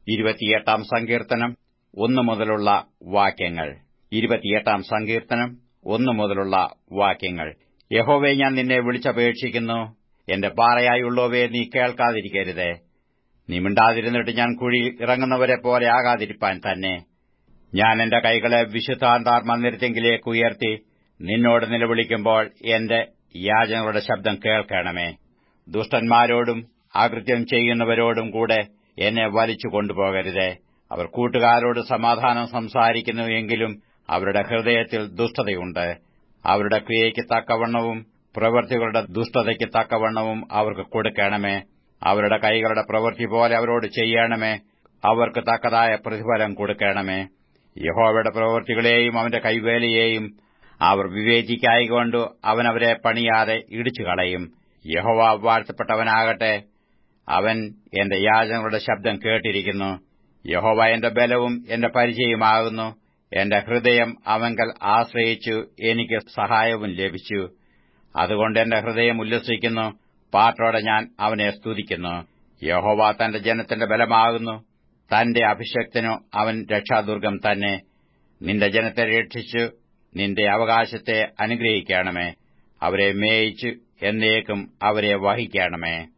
28 സങ്കീർത്തനം 1 മുതലുള്ള വാക്യങ്ങൾ. 28 സങ്കീർത്തനം 1 മുതലുള്ള വാക്യങ്ങൾ. യഹോവേ, ഞാൻ നിന്നെ വിളിച്ചപേക്ഷിക്കുന്നു. എന്റെ പാറയായുള്ളോവേ, നീ കേൾക്കാതിരിക്കരുതേ. നീ മിണ്ടാതിരുന്നിട്ട് ഞാൻ കുഴിയിൽ ഇറങ്ങുന്നവരെ പോലെ ആകാതിരിപ്പാൻ തന്നെ. ഞാൻ എന്റെ കൈകളെ വിശുദ്ധാന്താർ മന്ദിരത്തിങ്കിലേക്ക് ഉയർത്തി നിന്നോട് നിലവിളിക്കുമ്പോൾ എന്റെ യാചനകളുടെ ശബ്ദം കേൾക്കണമേ. ദുഷ്ടന്മാരോടും അകൃത്യം ചെയ്യുന്നവരോടും കൂടെ എന്നെ വലിച്ചു കൊണ്ടുപോകരുതേ. അവർ കൂട്ടുകാരോട് സമാധാനം സംസാരിക്കുന്നു, എങ്കിലും അവരുടെ ഹൃദയത്തിൽ ദുഷ്ടതയുണ്ട്. അവരുടെ ക്രിയയ്ക്ക് തക്കവണ്ണവും പ്രവൃത്തികളുടെ ദുഷ്ടതയ്ക്ക് തക്കവണ്ണവും അവർക്ക് കൊടുക്കണമേ. അവരുടെ കൈകളുടെ പ്രവൃത്തി പോലെ അവരോട് ചെയ്യണമേ. അവർക്ക് തക്കതായ പ്രതിഫലം കൊടുക്കണമേ. യഹോവയുടെ പ്രവൃത്തികളെയും അവന്റെ കൈവേലയെയും അവർ വിവേചിക്കായ്കൊണ്ട് അവനവരെ പണിയാതെ ഇടിച്ചുകളയും. യഹോവ വാഴ്ത്തപ്പെട്ടവനാകട്ടെ. അവൻ എന്റെ യാചനകളുടെ ശബ്ദം കേട്ടിരിക്കുന്നു. യഹോവ എന്റെ ബലവും എന്റെ പരിചയമാകുന്നു. എന്റെ ഹൃദയം അവങ്കൽ ആശ്രയിച്ചു, എനിക്ക് സഹായവും ലഭിച്ചു. അതുകൊണ്ട് എന്റെ ഹൃദയം ഉല്ലസിക്കുന്നു, പാട്ടോടെ ഞാൻ അവനെ സ്തുതിക്കുന്നു. യഹോവ തന്റെ ജനത്തിന്റെ ബലമാകുന്നു, തന്റെ അഭിഷക്തനു അവൻ രക്ഷാദുർഗം തന്നെ. നിന്റെ ജനത്തെ രക്ഷിച്ചു നിന്റെ അവകാശത്തെ അനുഗ്രഹിക്കണമേ. അവരെ മേയിച്ചു എന്നേക്കും അവരെ വഹിക്കണമേ.